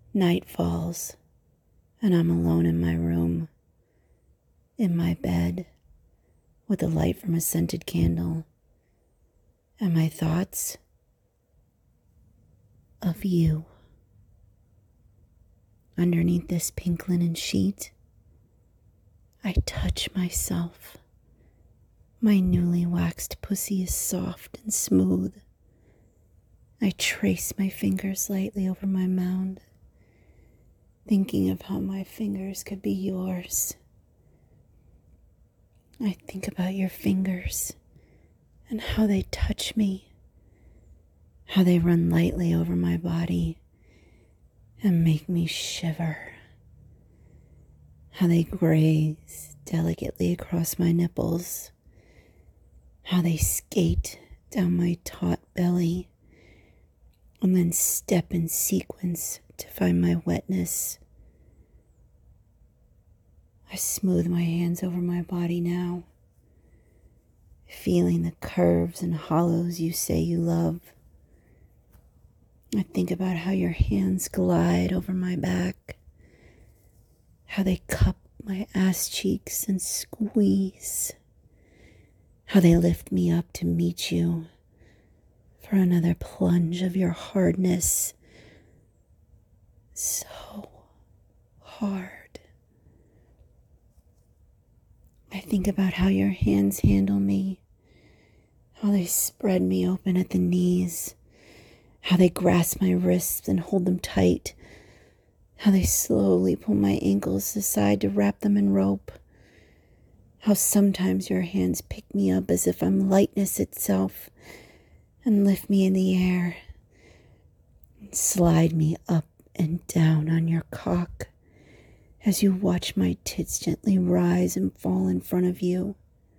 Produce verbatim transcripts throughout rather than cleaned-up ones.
Night falls, and I'm alone in my room, in my bed, with the light from a scented candle, and my thoughts of you. Underneath this pink linen sheet, I touch myself. My newly waxed pussy is soft and smooth. I trace my fingers lightly over my mound, thinking of how my fingers could be yours. I think about your fingers and how they touch me, how they run lightly over my body and make me shiver, how they graze delicately across my nipples, how they skate down my taut belly and then step in sequence to find my wetness. I smooth my hands over my body now, feeling the curves and hollows you say you love. I think about how your hands glide over my back, how they cup my ass cheeks and squeeze, how they lift me up to meet you for another plunge of your hardness. So hard. I think about how your hands handle me, how they spread me open at the knees, how they grasp my wrists and hold them tight, how they slowly pull my ankles aside to wrap them in rope, how sometimes your hands pick me up as if I'm lightness itself and lift me in the air and slide me up and down on your cock as you watch my tits gently rise and fall in front of you.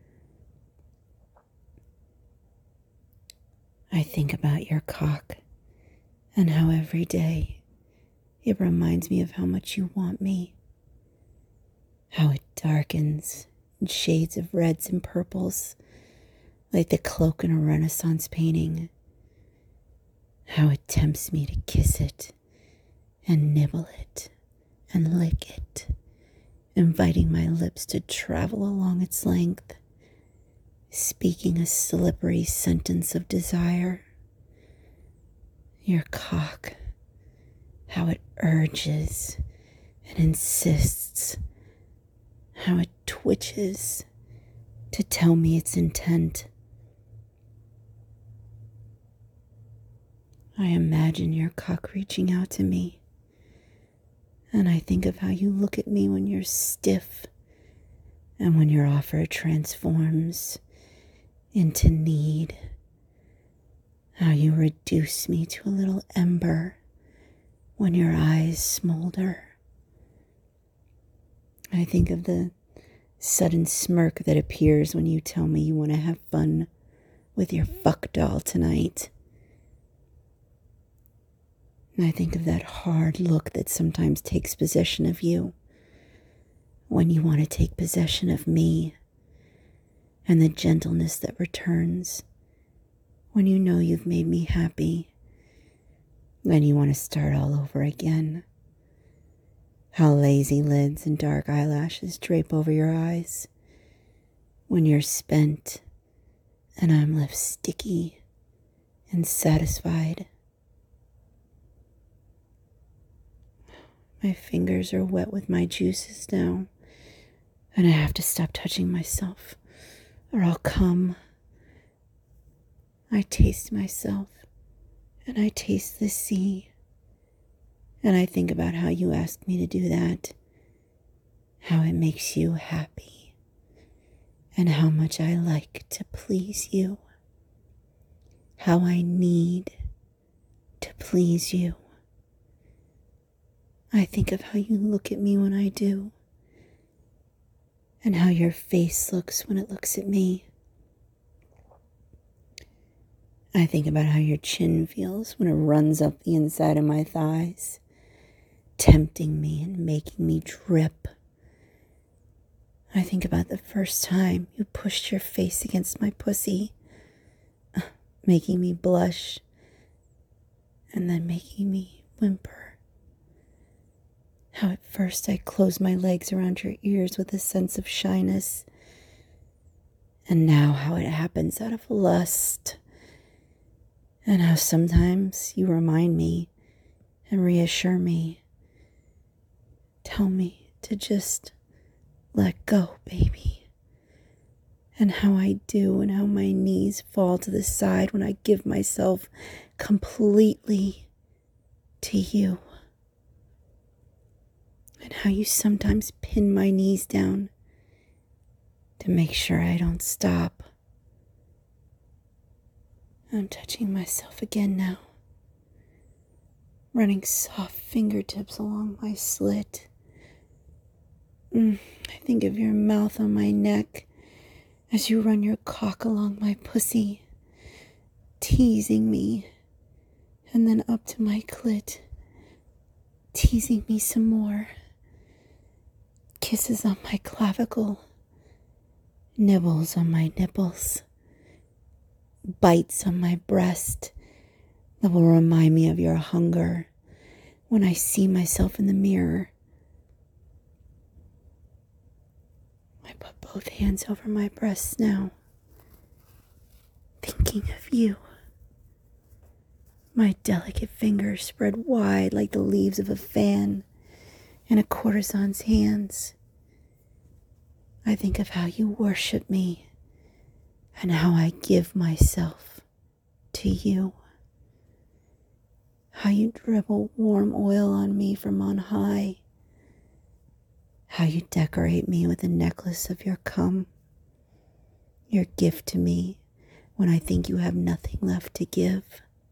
I think about your cock and how every day it reminds me of how much you want me, how it darkens in shades of reds and purples like the cloak in a Renaissance painting, how it tempts me to kiss it and nibble it and lick it, inviting my lips to travel along its length, speaking a slippery sentence of desire. Your cock, how it urges and insists, how it twitches to tell me its intent. I imagine your cock reaching out to me, and I think of how you look at me when you're stiff and when your offer transforms into need, how you reduce me to a little ember when your eyes smolder. I think of the sudden smirk that appears when you tell me you want to have fun with your fuck doll tonight. And I think of that hard look that sometimes takes possession of you when you want to take possession of me, and the gentleness that returns when you know you've made me happy, then you want to start all over again. How lazy lids and dark eyelashes drape over your eyes when you're spent and I'm left sticky and satisfied. My fingers are wet with my juices now, and I have to stop touching myself or I'll come. I taste myself, and I taste the sea, and I think about how you asked me to do that, how it makes you happy, and how much I like to please you, how I need to please you. I think of how you look at me when I do, and how your face looks when it looks at me. I think about how your chin feels when it runs up the inside of my thighs, tempting me and making me drip. I think about the first time you pushed your face against my pussy, making me blush and then making me whimper. How at first I closed my legs around your ears with a sense of shyness. And now how it happens out of lust. And how sometimes you remind me and reassure me. Tell me to just let go, baby. And how I do, and how my knees fall to the side when I give myself completely to you. And how you sometimes pin my knees down to make sure I don't stop. I'm touching myself again now, running soft fingertips along my slit. Mm, I think of your mouth on my neck as you run your cock along my pussy, teasing me, and then up to my clit, teasing me some more. Kisses on my clavicle, nibbles on my nipples, bites on my breast that will remind me of your hunger when I see myself in the mirror. I put both hands over my breasts now, thinking of you. My delicate fingers spread wide like the leaves of a fan in a courtesan's hands. I think of how you worship me and how I give myself to you. How you dribble warm oil on me from on high. How you decorate me with a necklace of your cum, your gift to me when I think you have nothing left to give.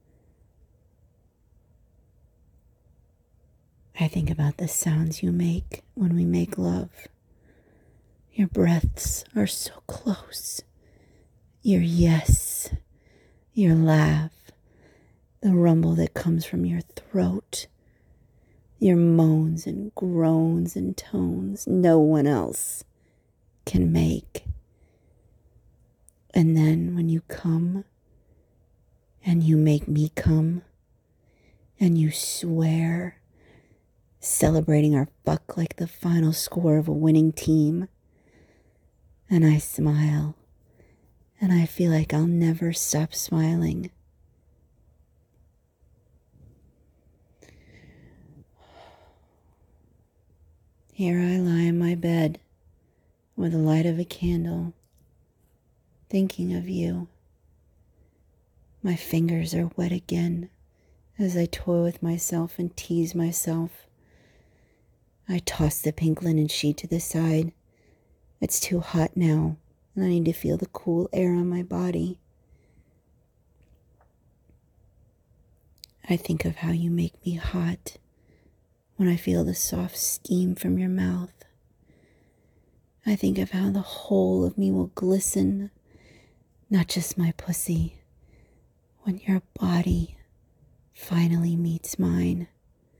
I think about the sounds you make when we make love. Your breaths are so close. Your yes, your laugh, the rumble that comes from your throat, your moans and groans and tones no one else can make. And then when you come and you make me come and you swear, celebrating our fuck like the final score of a winning team, and I smile and I feel like I'll never stop smiling. Here I lie in my bed with the light of a candle, thinking of you. My fingers are wet again as I toy with myself and tease myself. I toss the pink linen sheet to the side. It's too hot now, and I need to feel the cool air on my body. I think of how you make me hot when I feel the soft steam from your mouth. I think of how the whole of me will glisten, not just my pussy, when your body finally meets mine.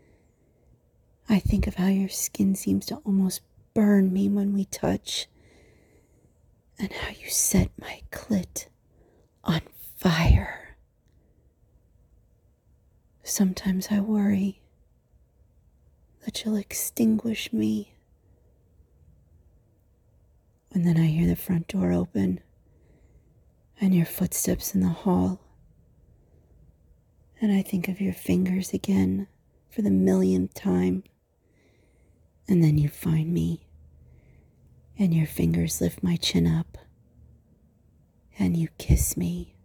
I think of how your skin seems to almost burn me when we touch, and how you set my clit on fire. Sometimes I worry that you'll extinguish me. And then I hear the front door open and your footsteps in the hall. And I think of your fingers again for the millionth time. And then you find me and your fingers lift my chin up and you kiss me.